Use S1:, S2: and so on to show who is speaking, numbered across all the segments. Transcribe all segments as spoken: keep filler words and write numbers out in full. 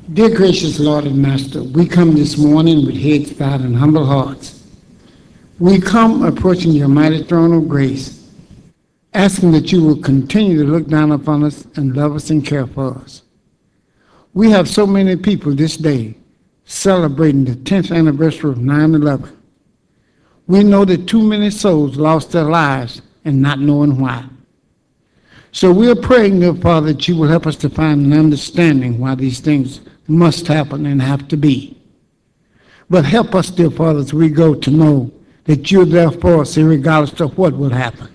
S1: Dear gracious Lord and Master, we come this morning with heads bowed and humble hearts. We come approaching your mighty throne of grace, asking that you will continue to look down upon us and love us and care for us. We have so many people this day celebrating the tenth anniversary of nine eleven. We know that too many souls lost their lives and not knowing why. So we're praying, dear Father, that you will help us to find an understanding why these things must happen and have to be. But help us, dear Father, as we go to know that you're there for us, regardless of what will happen.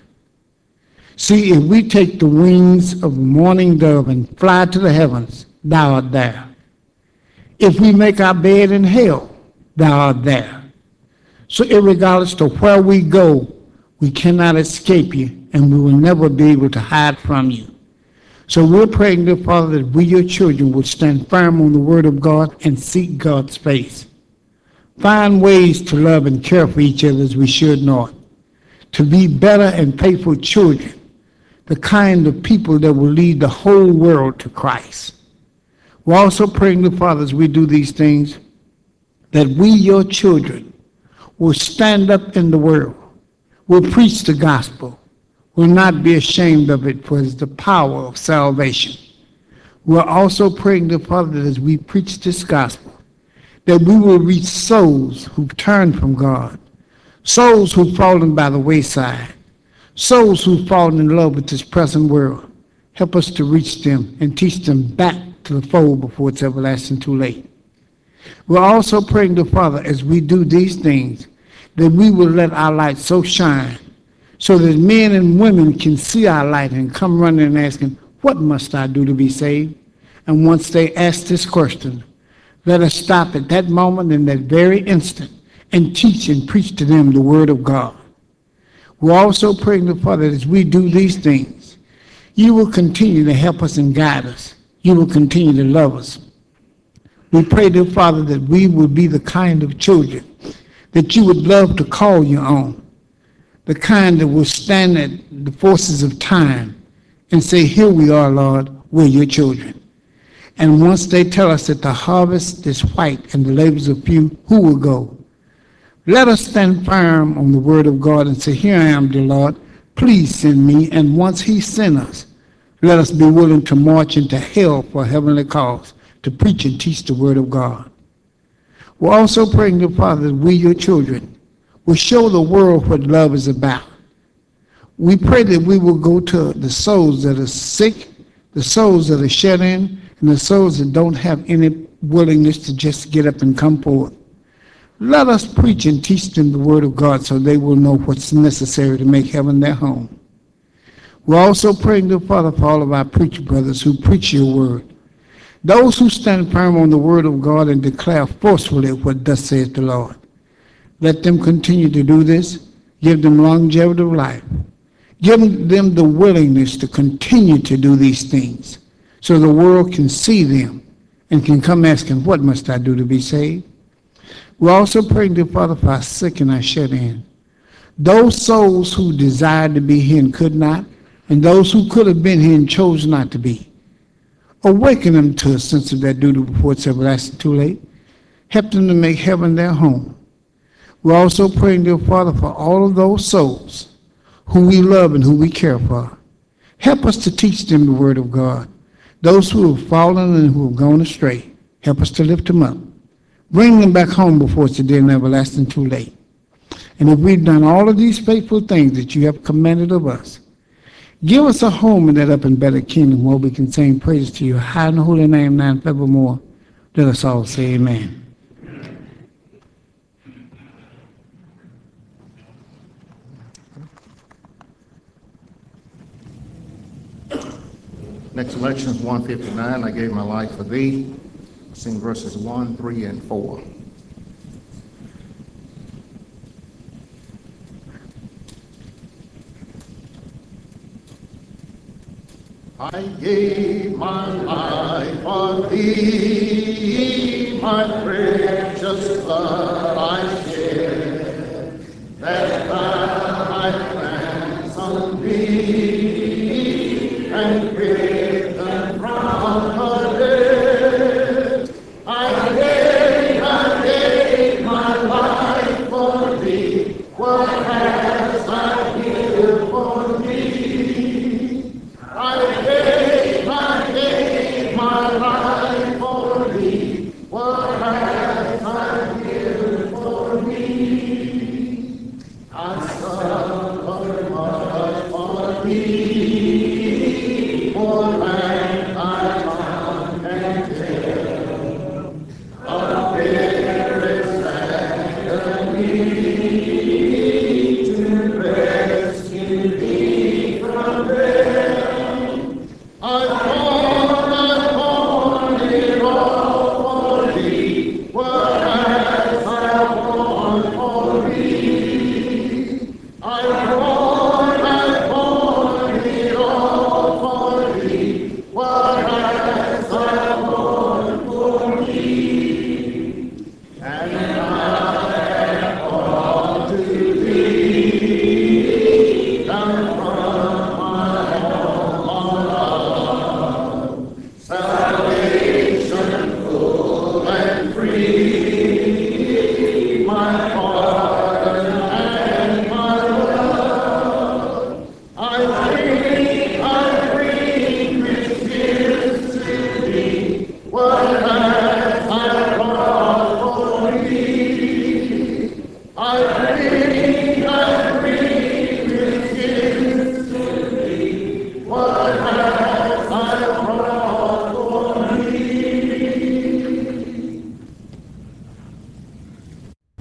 S1: See, if we take the wings of the morning dove and fly to the heavens, thou art there. If we make our bed in hell, thou art there. So irregardless of where we go, we cannot escape you, and we will never be able to hide from you. So we're praying, dear Father, that we, your children, will stand firm on the word of God and seek God's face. Find ways to love and care for each other as we should not. To be better and faithful children, the kind of people that will lead the whole world to Christ. We're also praying, dear Father, as we do these things, that we, your children, will stand up in the world, will preach the gospel, will not be ashamed of it, for it is the power of salvation. We're also praying, dear Father, that as we preach this gospel, that we will reach souls who've turned from God, souls who've fallen by the wayside, souls who've fallen in love with this present world. Help us to reach them and teach them back to the fold before it's everlasting too late. We're also praying, dear Father, as we do these things, that we will let our light so shine so that men and women can see our light and come running and asking, what must I do to be saved? And once they ask this question, let us stop at that moment in that very instant and teach and preach to them the word of God. We're also praying, dear Father, that as we do these things, you will continue to help us and guide us. You will continue to love us. We pray, dear Father, that we will be the kind of children that you would love to call your own, the kind that will stand at the forces of time and say, here we are, Lord, we're your children. And once they tell us that the harvest is white and the labors are few, who will go? Let us stand firm on the word of God and say, here I am, dear Lord, please send me. And once he sent us, let us be willing to march into hell for a heavenly cause, to preach and teach the word of God. We're also praying, dear Father, that we, your children, will show the world what love is about. We pray that we will go to the souls that are sick, the souls that are shut in, and the souls that don't have any willingness to just get up and come forward. Let us preach and teach them the word of God so they will know what's necessary to make heaven their home. We're also praying, dear Father, for all of our preacher brothers who preach your word. Those who stand firm on the word of God and declare forcefully what thus saith the Lord. Let them continue to do this. Give them longevity of life. Give them the willingness to continue to do these things so the world can see them and can come asking, what must I do to be saved? We're also praying, dear Father, for our sick and our shut in. Those souls who desired to be here and could not, and those who could have been here and chose not to be. Awaken them to a sense of their duty before it's everlasting too late. Help them to make heaven their home. We're also praying, dear Father, for all of those souls who we love and who we care for. Help us to teach them the word of God. Those who have fallen and who have gone astray, help us to lift them up. Bring them back home before it's a day and everlasting too late. And if we've done all of these faithful things that you have commanded of us, give us a home in that up and better kingdom where we can sing praise to you high in the holy name now and forevermore. Let us all say amen.
S2: Next election is one fifty-nine. I gave my life for thee. Sing verses one, three, and four. I gave my life for thee, my precious blood I shed, that thou might ransom me and rid them from the dead.
S3: it all.